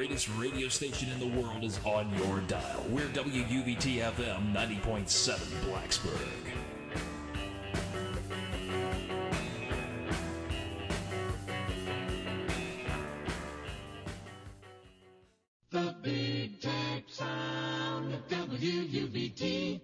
greatest radio station in the world is on your dial. We're WUVT FM 90.7 Blacksburg. The big type sound of WUVT.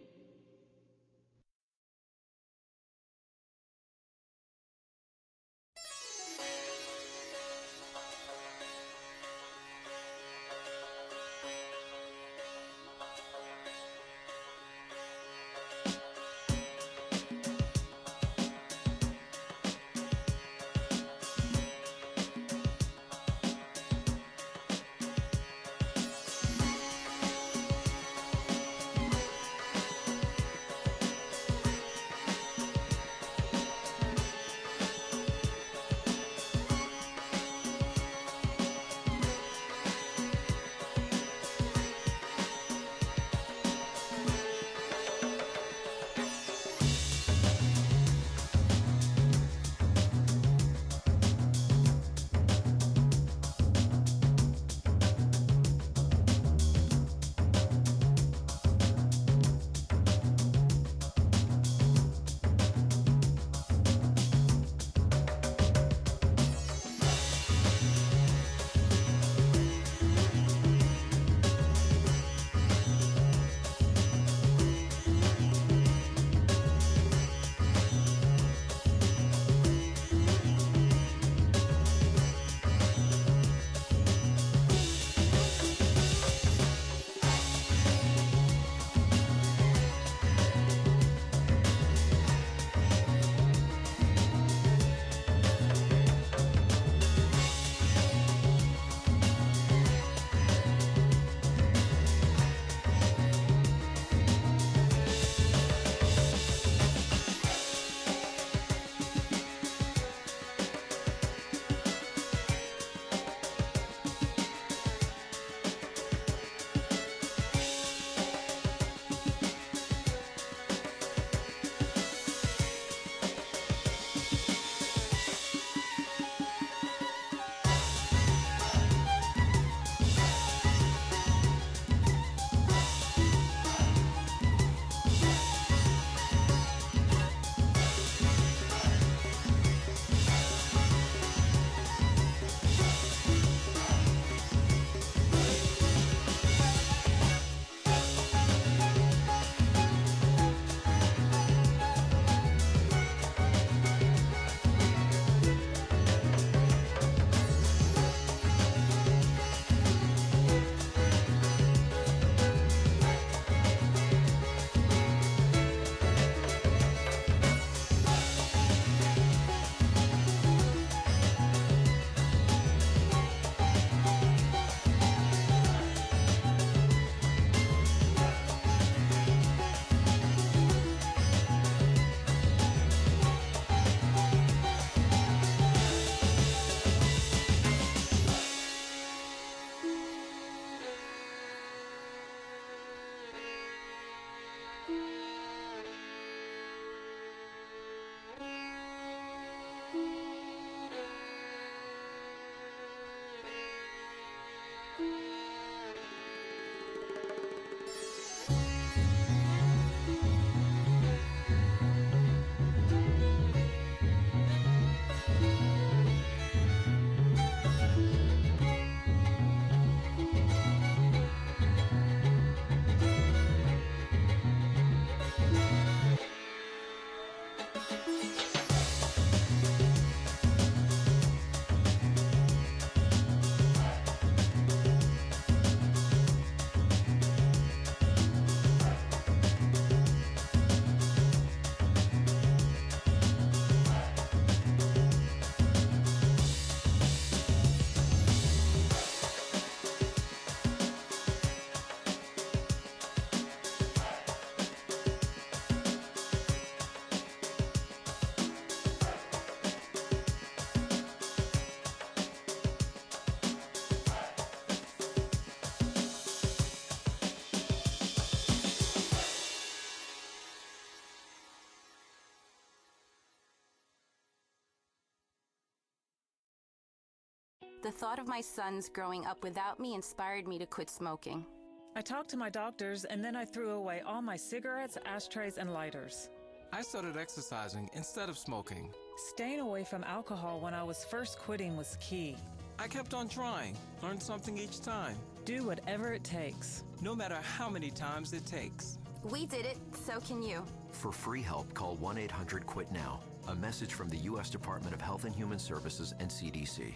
The thought of my sons growing up without me inspired me to quit smoking. I talked to my doctors, and then I threw away all my cigarettes, ashtrays, and lighters. I started exercising instead of smoking. Staying away from alcohol when I was first quitting was key. I kept on trying, learned something each time. Do whatever it takes. No matter how many times it takes. We did it, so can you. For free help, call 1-800-QUIT-NOW. A message from the U.S. Department of Health and Human Services and CDC.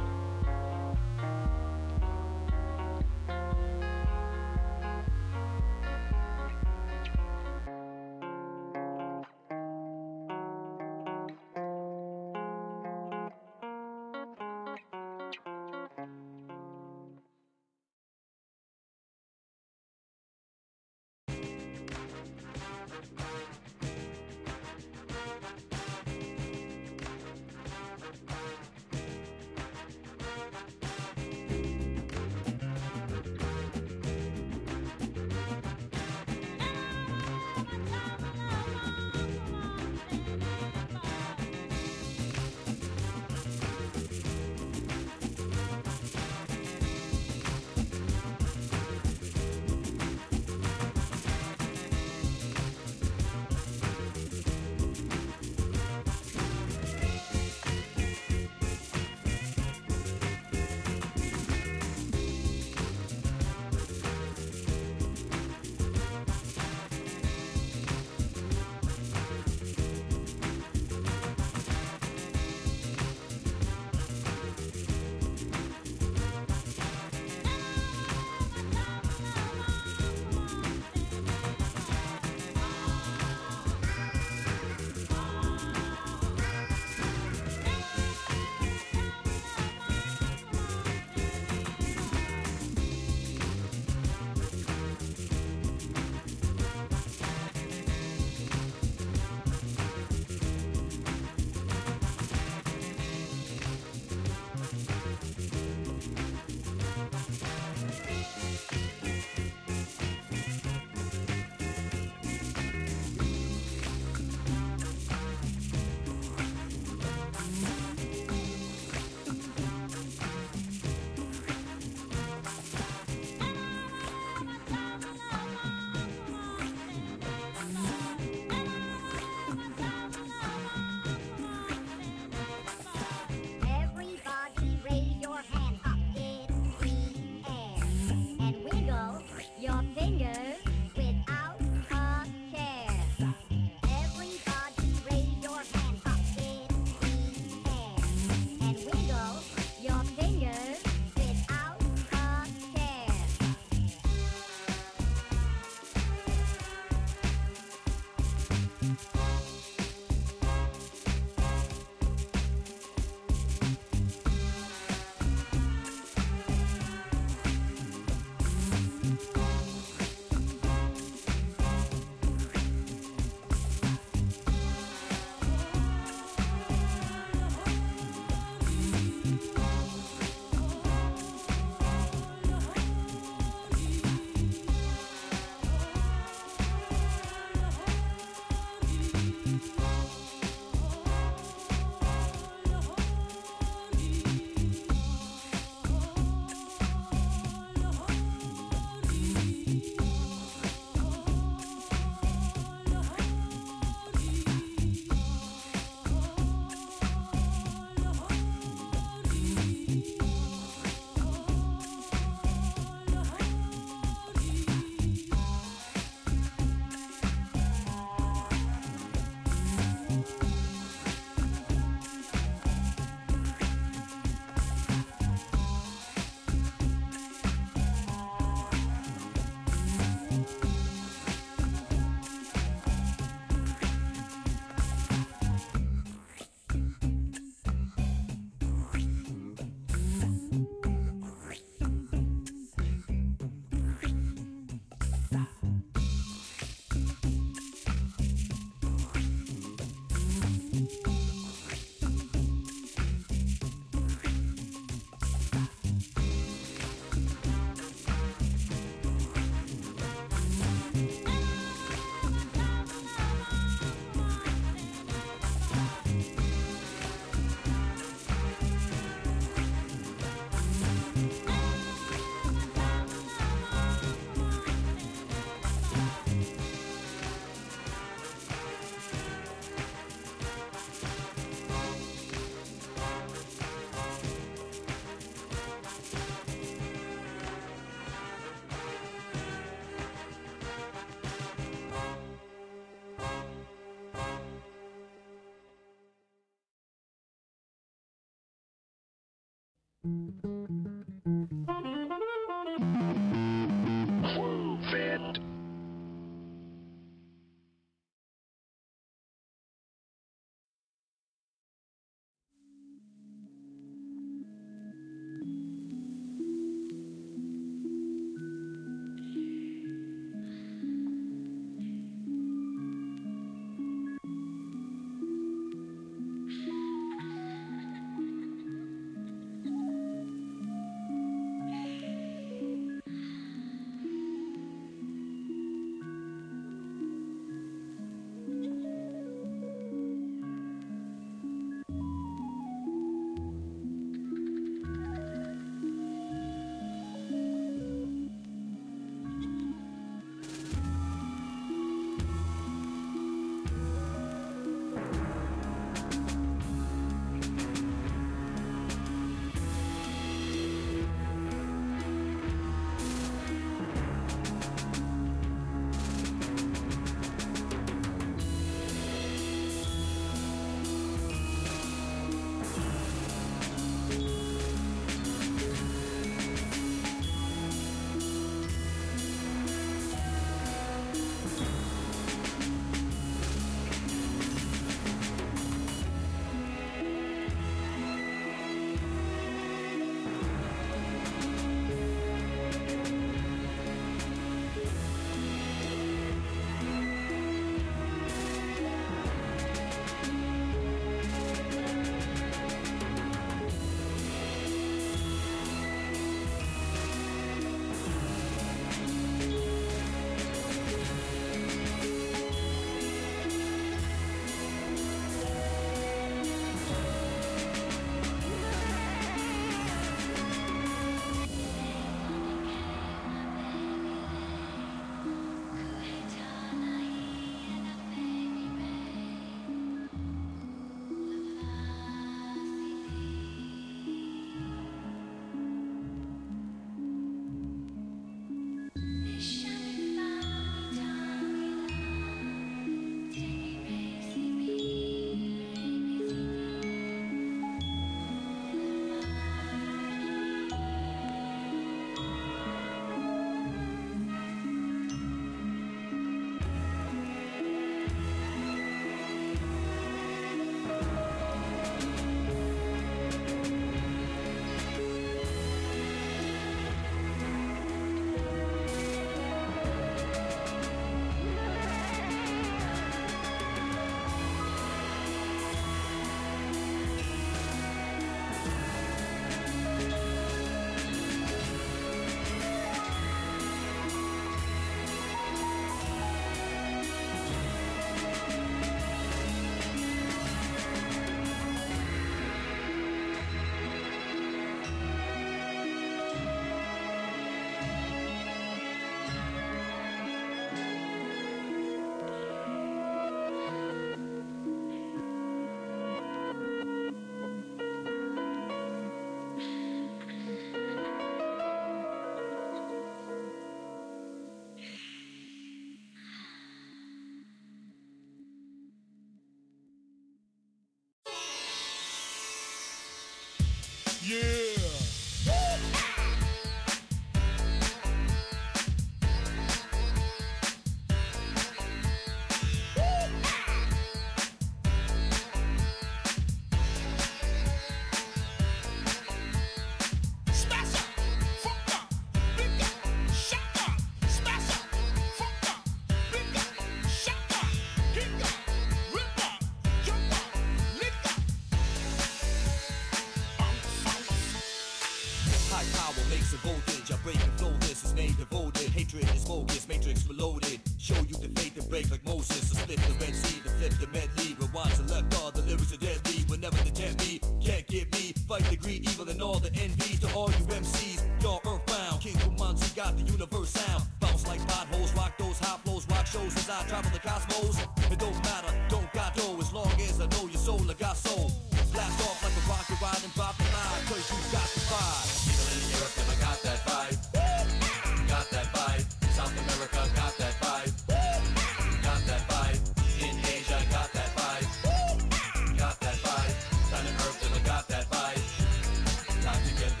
Time to get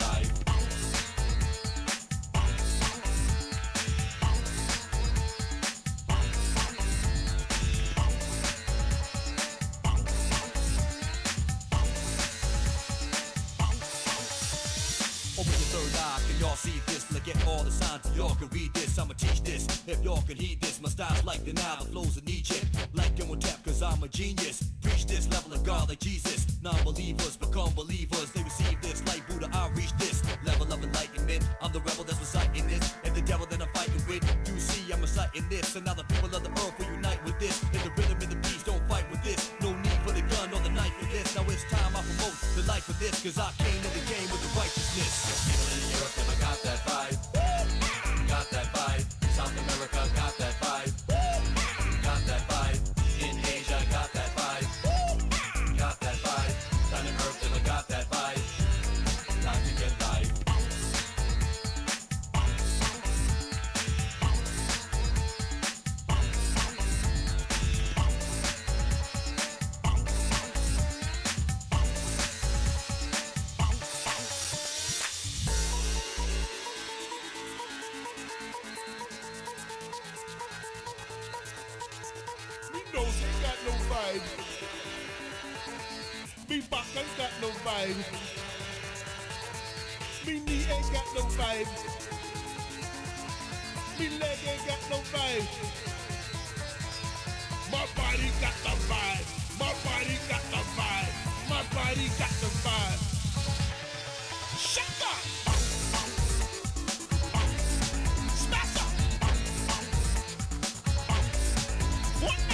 all the signs. Y'all can read this, I'ma teach this. If y'all can heed this, my style's like the Nile, the flows in Egypt. Like them on tap, cause I'm a genius. Preach this level of God like Jesus. Non-believers become believers. They receive this like Buddha, I reach this level of enlightenment. I'm the rebel that's reciting this. And the devil that I'm fighting with. You see, I'm reciting this. And now the people of the earth will unite with this. And the rhythm and the beats don't fight with this. No need for the gun or the knife for this. Now it's time I promote the life of this. Cause I came to the game with the righteousness. People in Europe never got that vibe. Got that vibe. South America got that vibe. Got that vibe. In Asia got that vibe. Got that vibe. Planet Earth never got that vibe. Time to get live. Nose ain't got no vibe. Me back ain't got no vibe. Me knee ain't got no vibe. Me leg ain't got no vibe. My body got the vibe. My body got the vibe. My body got the vibe. Shut up! Smash up! What now?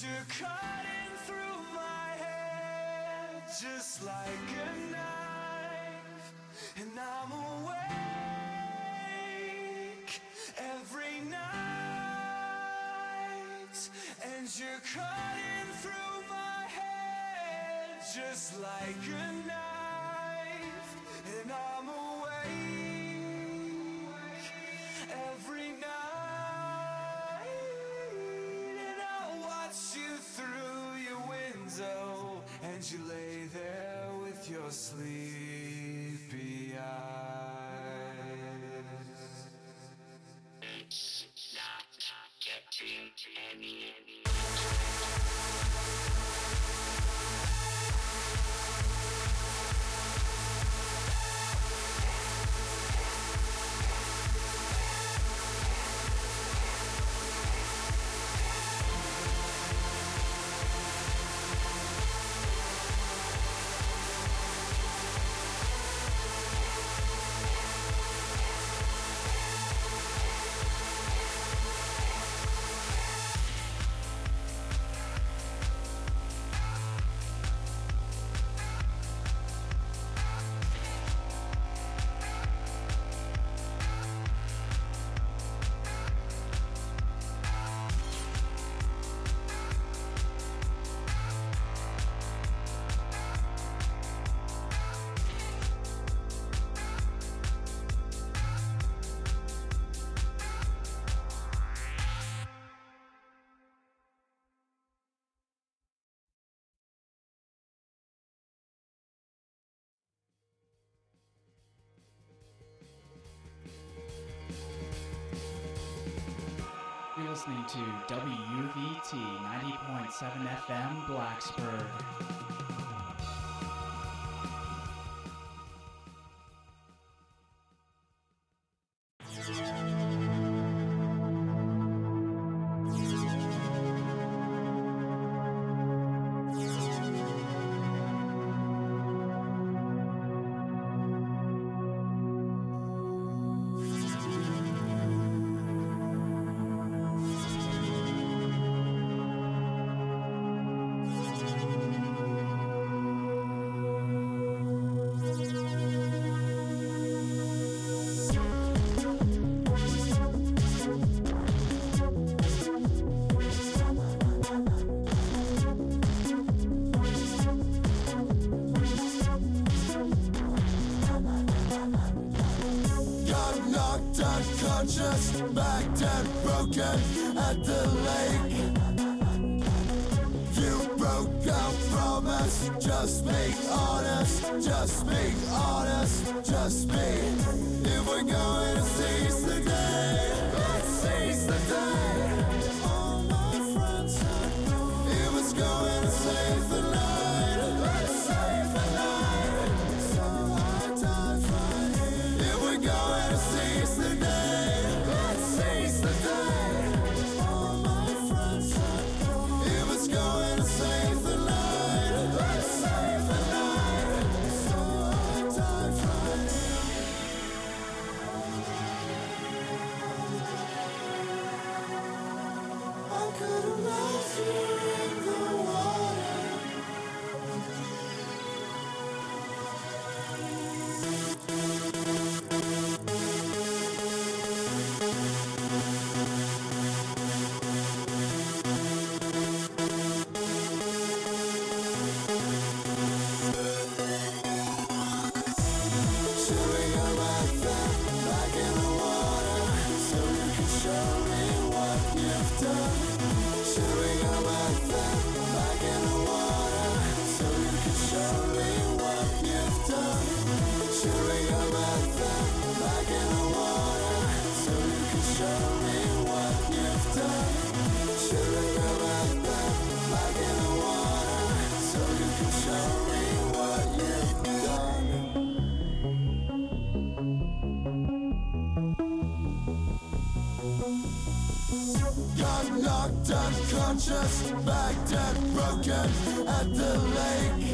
you're cutting through my head just like a knife, and I'm awake every night, and you're cutting through my head just like a knife, and I'm awake every night. Through your window, and you lay there with your sleepy eyes. It's not getting any. You're listening to WUVT 90.7 FM Blacksburg. Unconscious, backed and broken at the lake. You broke our promise. Just be honest, just be honest, just be. If we're going to seize the day, let's seize the day. All my friends are gone. If it's going to save the night, let's save the night. So I dive right in. If we're going to seize the day, let's seize the day. All my friends are gone. If it's going to save the night, let's save the night. So I dive right in. I could have lost you in the water. Should we go back there, back in the water, so you can show me what you've done? Should we go back there, back in the water, so you can show me what you've done? Should we go back there, back in the water, so you can show me what you've done? Should we go back there, back in the water, so you can show me what you've done? Got knocked unconscious, backed and broken at the lake.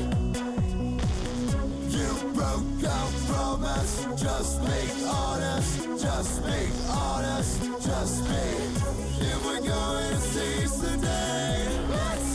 You broke our promise. Just be honest, just be honest, just be. If we're going to seize the day, let's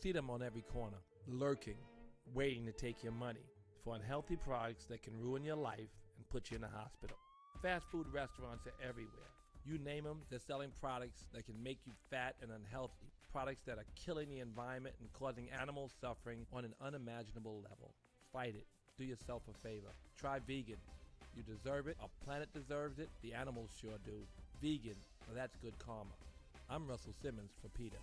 see them on every corner, lurking, waiting to take your money for unhealthy products that can ruin your life and put you in the hospital. Fast food restaurants are everywhere. You name them, they're selling products that can make you fat and unhealthy, products that are killing the environment and causing animal suffering on an unimaginable level. Fight it. Do yourself a favor. Try vegan. You deserve it. Our planet deserves it. The animals sure do. Vegan. Well, that's good karma. I'm Russell Simmons for PETA.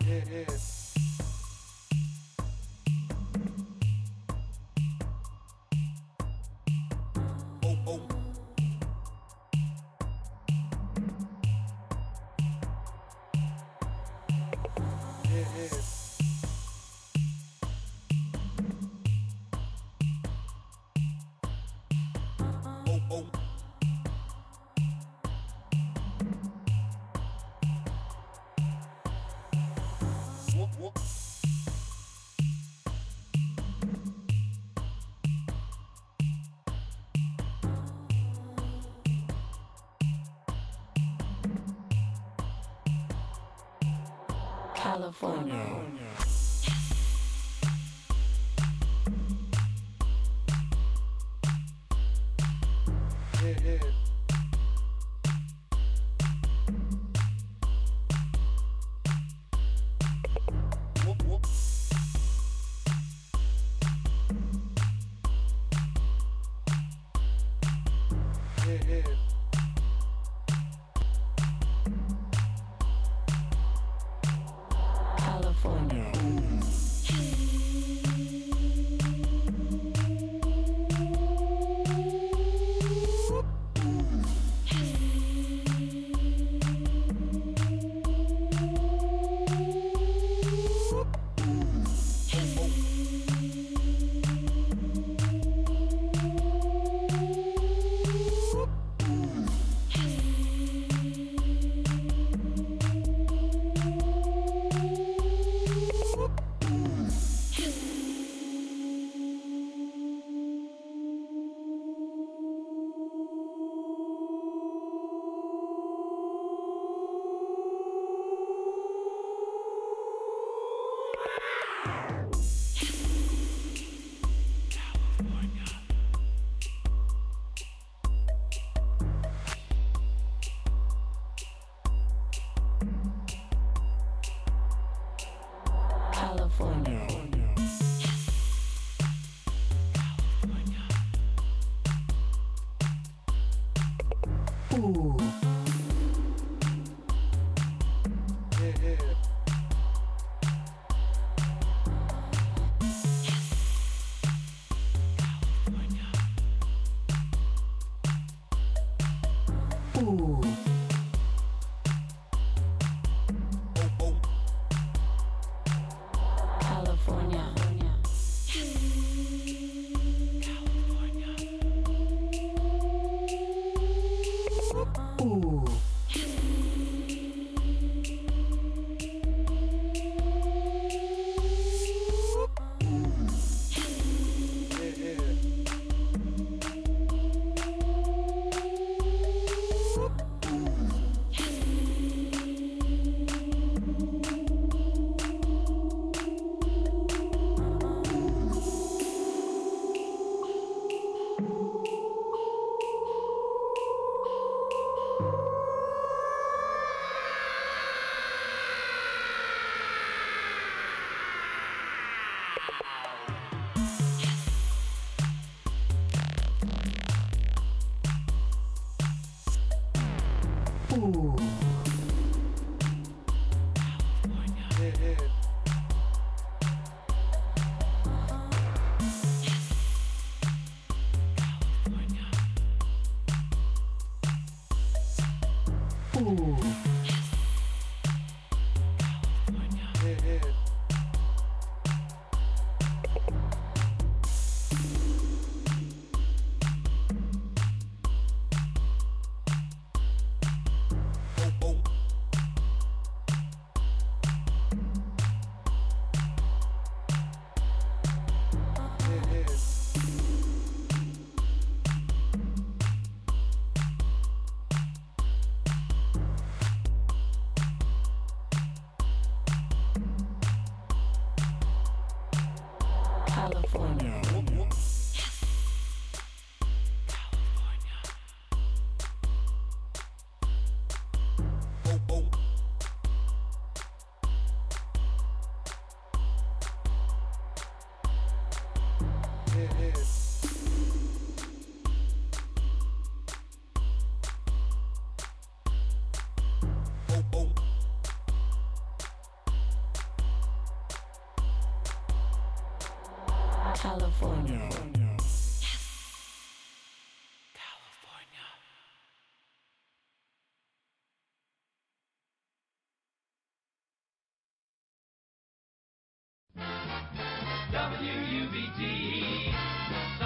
California. California. WUVT